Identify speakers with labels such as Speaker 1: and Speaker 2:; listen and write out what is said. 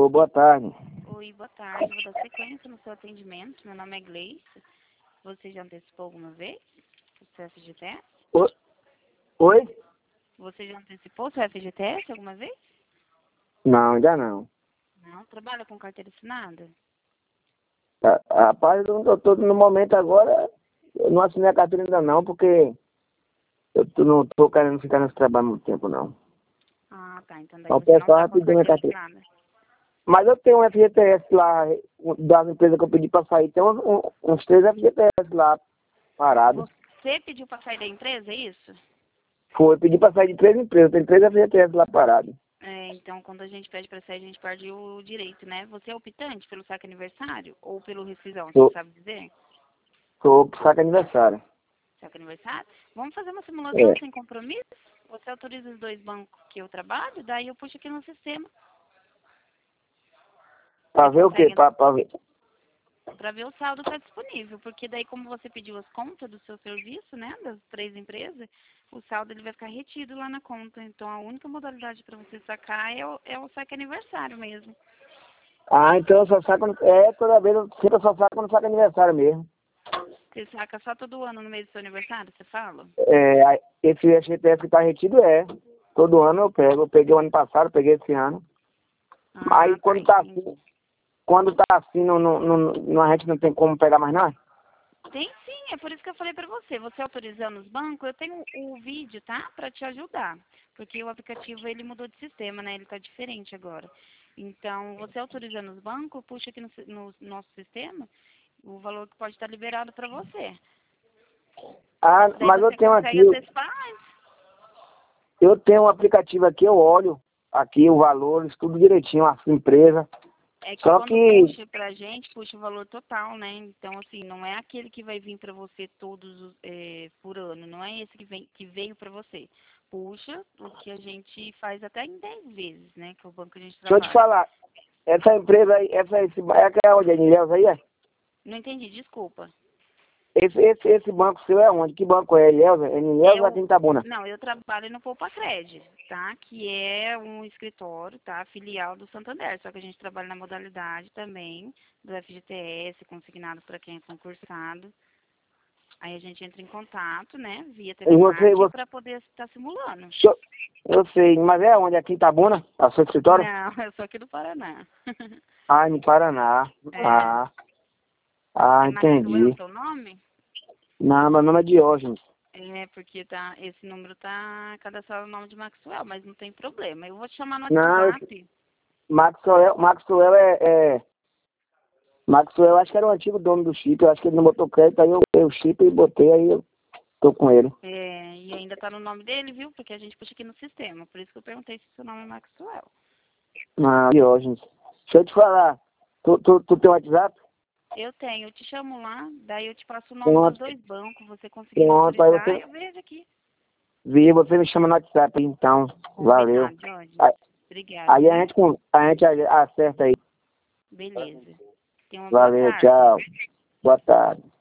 Speaker 1: Alô, boa tarde.
Speaker 2: Oi, boa tarde. Vou dar sequência no seu atendimento. Meu nome é Gleice. Você já antecipou alguma vez o seu FGTS?
Speaker 1: Oi?
Speaker 2: Você já antecipou o seu FGTS alguma vez?
Speaker 1: Não, ainda não.
Speaker 2: Não? Trabalha com carteira assinada?
Speaker 1: Rapaz, eu tô no momento agora, eu não assinei a carteira ainda não, porque não tô querendo ficar nesse trabalho muito tempo, não.
Speaker 2: Ah, tá. Então daí
Speaker 1: Então o
Speaker 2: você não
Speaker 1: pessoal
Speaker 2: tá
Speaker 1: vai
Speaker 2: com a
Speaker 1: pedir minha
Speaker 2: carteira
Speaker 1: carteira.
Speaker 2: assinada.
Speaker 1: Mas eu tenho um FGTS lá, das empresas que eu pedi pra sair, tem uns 3 FGTS lá parados.
Speaker 2: Você pediu para sair da empresa, é isso?
Speaker 1: Foi, pedi pra sair de 3 empresas, tem 3 FGTS lá parados.
Speaker 2: É, então quando a gente pede para sair, a gente perde o direito, né? Você é optante pelo saque aniversário ou pelo rescisão, você sabe dizer?
Speaker 1: Tô pro saco aniversário.
Speaker 2: Saque aniversário? Vamos fazer uma simulação
Speaker 1: É.
Speaker 2: sem compromisso? Você autoriza os 2 bancos que eu trabalho, daí eu puxo aqui no sistema.
Speaker 1: Pra ver o quê? Pra ver.
Speaker 2: Para ver o saldo está disponível, porque daí como você pediu as contas do seu serviço, né, das 3 empresas, o saldo ele vai ficar retido lá na conta. Então a única modalidade para você sacar é o saque aniversário mesmo.
Speaker 1: Ah, então eu só saco, toda vez eu sempre só saco no saco aniversário mesmo.
Speaker 2: Você saca só todo ano no mês do seu aniversário, você fala?
Speaker 1: Esse FGTS que tá retido todo ano eu pego. Eu peguei o ano passado, peguei esse ano.
Speaker 2: Ah,
Speaker 1: Aí
Speaker 2: entendi.
Speaker 1: quando tá assim, a gente não tem como pegar mais nada?
Speaker 2: Tem sim, é por isso que eu falei para você. Você autorizando os bancos, eu tenho o vídeo, tá? Para te ajudar. Porque o aplicativo, ele mudou de sistema, né? Ele tá diferente agora. Então, você autorizando os bancos, puxa aqui no nosso sistema o valor que pode estar liberado para você.
Speaker 1: Ah,
Speaker 2: Daí
Speaker 1: mas
Speaker 2: você consegue antecipar antes.
Speaker 1: eu tenho um aplicativo aqui, eu olho aqui o valor, tudo direitinho, a sua empresa.
Speaker 2: É que
Speaker 1: Só
Speaker 2: quando
Speaker 1: que,
Speaker 2: puxa pra gente, puxa o valor total, né? Então, assim, não é aquele que vai vir para você por ano. Não é esse que veio para você. Puxa o que a gente faz até em 10 vezes, né? Que é o banco que a gente
Speaker 1: deixa eu te
Speaker 2: trabalha.
Speaker 1: falar, essa empresa aí, é onde? É em Ilhéus aí, é?
Speaker 2: Não entendi, desculpa.
Speaker 1: Esse banco seu é onde? Que banco é? Ilhéus? É em Ilhéus ou aqui em Itabuna?
Speaker 2: Não, eu trabalho no Poupa Cred, tá? Que é um escritório, tá? Filial do Santander. Só que a gente trabalha na modalidade também do FGTS, consignado para quem é concursado. Aí a gente entra em contato, né? Via
Speaker 1: E
Speaker 2: telemarketing para poder estar simulando.
Speaker 1: eu sei, mas é onde? Aqui em Itabuna? A sua escritório?
Speaker 2: Não, eu sou aqui do Paraná.
Speaker 1: Ah, no Paraná.
Speaker 2: É. É Maxwell
Speaker 1: Entendi.
Speaker 2: o seu nome?
Speaker 1: Não, meu nome é Diógenes.
Speaker 2: É, porque esse número tá cadastrado no nome de Maxwell, mas não tem problema. Eu vou te chamar no
Speaker 1: Não,
Speaker 2: WhatsApp.
Speaker 1: Maxwell, acho que era o antigo dono do chip. Eu acho que ele não botou crédito, aí eu peguei o chip e botei, aí eu tô com ele.
Speaker 2: É, e ainda tá no nome dele, viu? Porque a gente puxa aqui no sistema. Por isso que eu perguntei se seu nome é Maxwell.
Speaker 1: Ah, Diógenes. Deixa eu te falar. Tu tem WhatsApp?
Speaker 2: Eu tenho, eu te chamo lá, daí eu te passo o nome dos
Speaker 1: Pronto,
Speaker 2: 2 bancos, você conseguindo
Speaker 1: pronto. Aí
Speaker 2: autorizar,
Speaker 1: você
Speaker 2: eu vejo aqui.
Speaker 1: você me chama no WhatsApp, então. Valeu.
Speaker 2: Combinado, Jorge.
Speaker 1: Aí,
Speaker 2: Obrigada,
Speaker 1: aí
Speaker 2: viu?
Speaker 1: a gente acerta aí.
Speaker 2: Beleza. Tenha uma boa
Speaker 1: Valeu,
Speaker 2: tarde.
Speaker 1: tchau. Boa tarde.